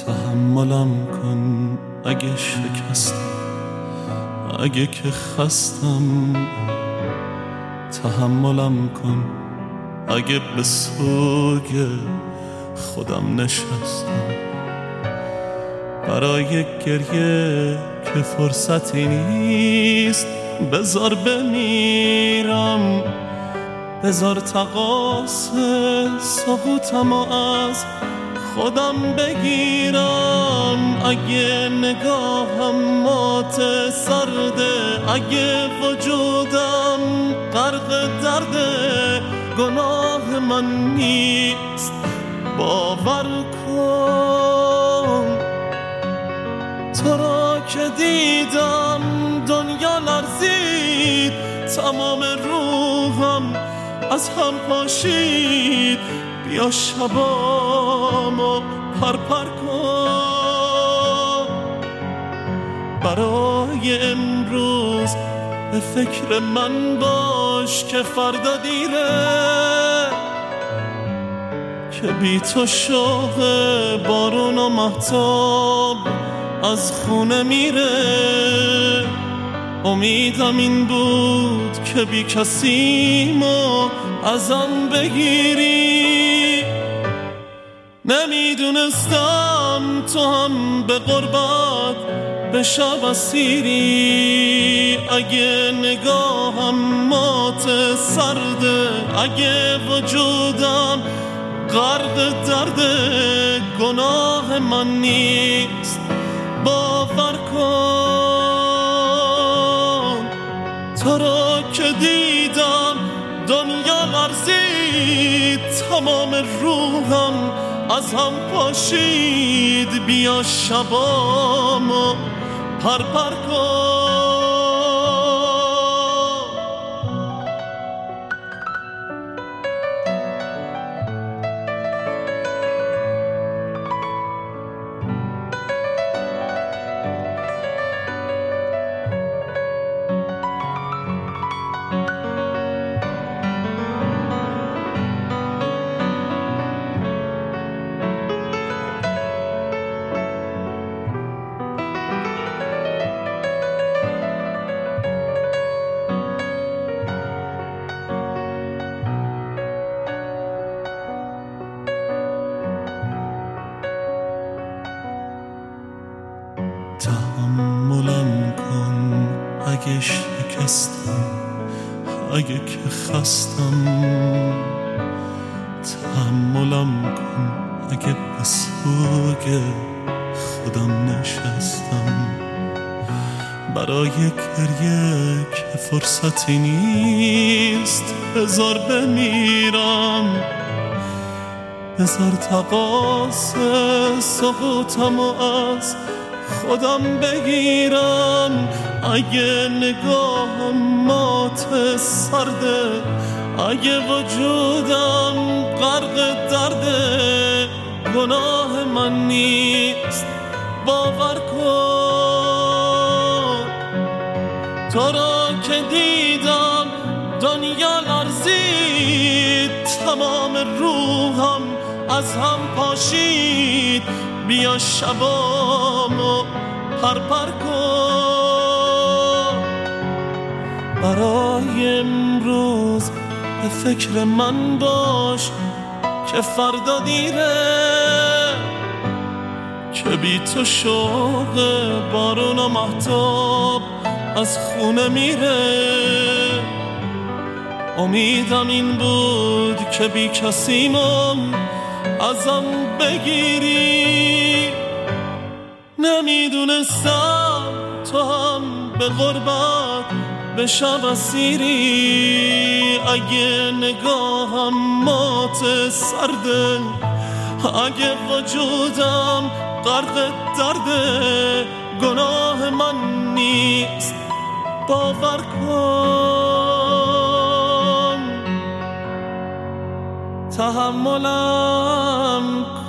تحملم کن اگه شکستم، اگه که خستم. تحملم کن اگه به سوگ خودم نشستم. برای گریه که فرصتی نیست، بذار بمیرم، بذار تقاص سقوطم از خودم بگیرم. اگه نگاهم مات سرده، اگه وجودم غرق درده، گناه من نیست باور کن. تو را که دیدم دنیا لرزید، تمام روحم از هم پاشید. بیا شبامو پرپر کن. برای امروز به فکر من باش که فردا دیره، که بی تو شوق بارون و مهتاب از خونه میره. امیدم این بود که بی کسیمو ازم بگیری. نمیدونستم تو هم به غربت به شب اسیری. اگه نگاهم مات سرده، اگه وجودم غرق درده، گناه من نیست باور کن. تو را که دیدم دنیا لرزید، تمام روحم از هم پاشید. بیا شبامو پرپر کن. تحملم کن اگه شکستم، اگه که خستم. تحملم کن اگه به سوگ خودم نشستم. برای گریه که فرصتی نیست، بذار بمیرم، بذار تقاص سقوطم از خودم بگیرم. اگه نگاهم مات سرده، اگه وجودم غرق درده، گناه من نیست باور کن. تو را که دیدم دنیا لرزید، تمام روحم از هم پاشید. بیا شبامو پرپر کن. برای امروز به فکر من باش که فردا دیره، که بی تو شوق بارون و مهتاب از خونه میره. امیدم این بود که بی کسیمم ازم بگیری. نمیدونستم تو هم به غربت به شب اسیری. اگه نگاهم مات سرده، اگه وجودم غرق درده، گناه من نیست باور کن. تحملم